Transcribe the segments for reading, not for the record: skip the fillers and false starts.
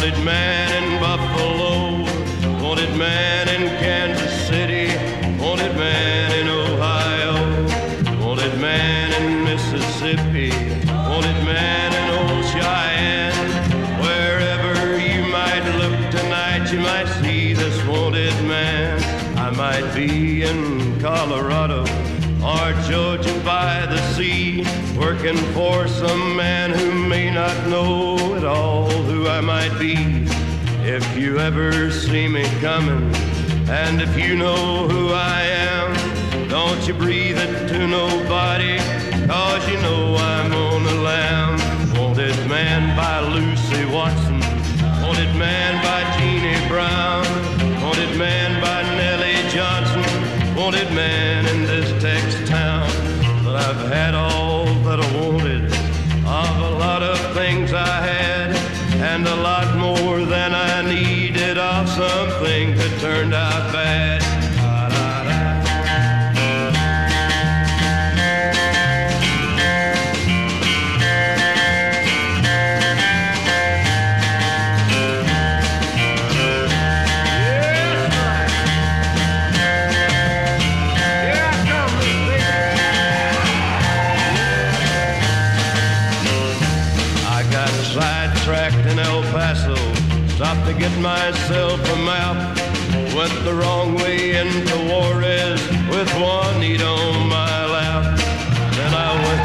Wanted man in Buffalo, wanted man in Kansas City, wanted man in Ohio, wanted man in Mississippi, wanted man in old Cheyenne. Wherever you might look tonight, you might see this wanted man. I might be in Colorado or Georgia by the sea, working for some man who may not know at all who I might be. If you ever see me coming, and if you know who I am, don't you breathe it to nobody, 'cause you know I'm on the lam. Wanted man by Lucy Watson, wanted man by Jeannie Brown, wanted man by Nellie Johnson, wanted man in this Texas town. But I've had all that I wanted of a lot of things I had, and a lot more than I needed of something that turned out bad. Sidetracked in El Paso, stopped to get myself a map. Went the wrong way into Juarez with Juanita on my lap. Then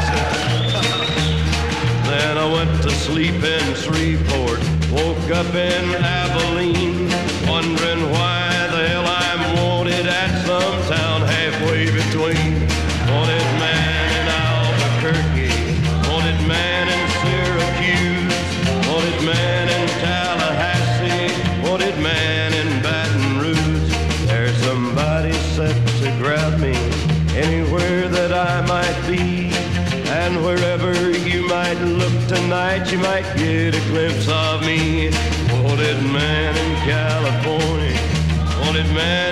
I went to sleep in Shreveport, woke up in Abilene, wondering why the hell I'm wanted at some town halfway between. Wanted man in Albuquerque, wanted man in Syracuse, wanted man in Tallahassee, wanted man in Baton Rouge. There's somebody set to grab me anywhere that I might be, and wherever you might look tonight, you might get a glimpse of me. Wanted man in California, wanted man